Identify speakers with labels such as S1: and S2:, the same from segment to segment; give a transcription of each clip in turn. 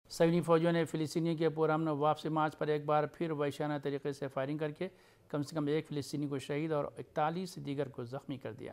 S1: صہیونی فوجیوں نے فلسطینیوں کے پرامن واپسی مارچ پر ایک بار پھر وحشیانہ طریقے سے فائرنگ کر کے کم سے کم ایک فلسطینی کو شہید اور 41 دیگر کو زخمی کر دیا۔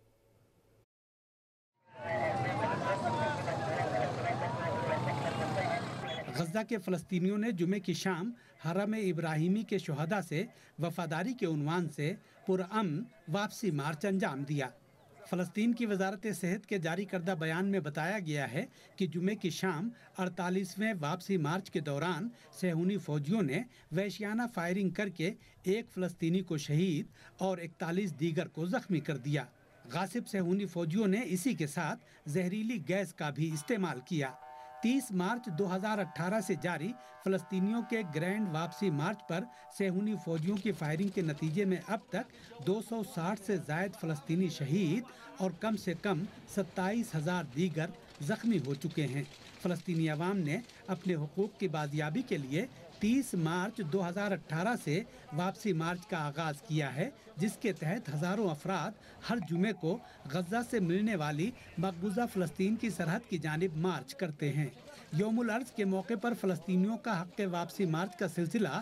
S2: غزہ کے فلسطینیوں نے جمعے کی شام حرم ابراہیمی کے شہداء سے وفاداری کے عنوان سے پرامن واپسی مارچ انجام دیا۔ فلسطین کی وزارت صحت کے جاری کردہ بیان میں بتایا گیا ہے کہ جمعے کی شام 48ویں واپسی مارچ کے دوران صہیونی فوجیوں نے وحشیانہ فائرنگ کر کے ایک فلسطینی کو شہید اور 41 دیگر کو زخمی کر دیا۔ غاصب صہیونی فوجیوں نے اسی کے ساتھ زہریلی گیس کا بھی استعمال کیا۔ 30 مارچ 2018 سے جاری فلسطینیوں کے گرینڈ واپسی مارچ پر صہیونی فوجیوں کی فائرنگ کے نتیجے میں اب تک 260 سے زائد فلسطینی شہید اور کم سے کم 27,000 دیگر زخمی ہو چکے ہیں۔ فلسطینی عوام نے اپنے حقوق کی بازیابی کے لیے 30 مارچ 2018 سے واپسی مارچ کا آغاز کیا ہے، جس کے تحت ہزاروں افراد ہر جمعے کو غزہ سے ملنے والی مقبوضہ فلسطین کی سرحد کی جانب مارچ کرتے ہیں۔ یوم الارض کے موقع پر فلسطینیوں کا حق واپسی مارچ کا سلسلہ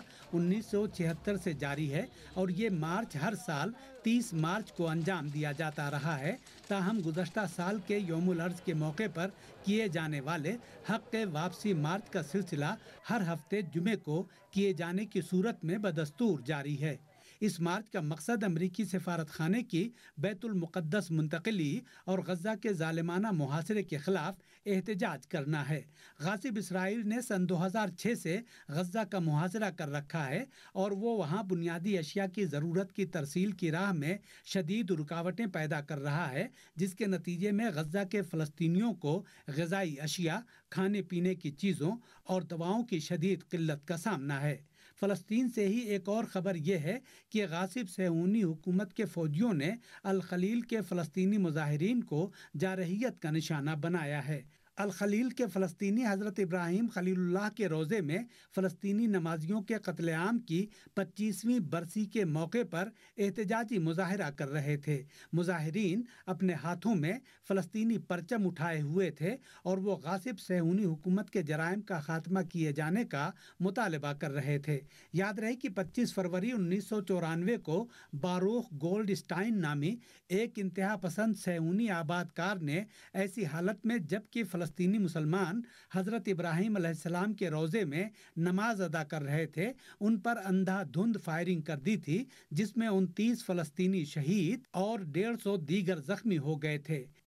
S2: 1976 سے جاری ہے اور یہ مارچ ہر سال 30 مارچ کو انجام دیا جاتا رہا ہے۔ تاہم گزشتہ سال کے یوم الارض کے موقع پر کیے جانے والے حق واپسی مارچ کا سلسلہ ہر ہفتے جمعے کو کیے جانے کی صورت میں بدستور جاری ہے۔ اس مارچ کا مقصد امریکی سفارت خانے کی بیت المقدس منتقلی اور غزہ کے ظالمانہ محاصرے کے خلاف احتجاج کرنا ہے۔ غاصب اسرائیل نے سن 2006 سے غزہ کا محاصرہ کر رکھا ہے اور وہ وہاں بنیادی اشیاء کی ضرورت کی ترسیل کی راہ میں شدید رکاوٹیں پیدا کر رہا ہے، جس کے نتیجے میں غزہ کے فلسطینیوں کو غذائی اشیاء، کھانے پینے کی چیزوں اور دواؤں کی شدید قلت کا سامنا ہے۔ فلسطین سے ہی ایک اور خبر یہ ہے کہ غاصب صہیونی حکومت کے فوجیوں نے الخلیل کے فلسطینی مظاہرین کو جارحیت کا نشانہ بنایا ہے۔ الخلیل کے فلسطینی حضرت ابراہیم خلیل اللہ کے روضے میں فلسطینی نمازیوں کے قتل عام کی 25ویں برسی کے موقع پر احتجاجی مظاہرہ کر رہے تھے۔ مظاہرین اپنے ہاتھوں میں فلسطینی پرچم اٹھائے ہوئے تھے اور وہ غاصب صہیونی حکومت کے جرائم کا خاتمہ کیے جانے کا مطالبہ کر رہے تھے۔ یاد رہے کہ 25 فروری 1994 کو باروخ گولڈ اسٹائن نامی ایک انتہا پسند صہیونی آباد کار نے ایسی حالت میں جبکہ فلسطینی مسلمان حضرت ابراہیم علیہ السلام کے روضے میں نماز ادا کر رہے تھے، ان پر اندھا دھند فائرنگ کر دی تھی، جس میں 29 فلسطینی شہید اور 150 دیگر زخمی ہو گئے تھے۔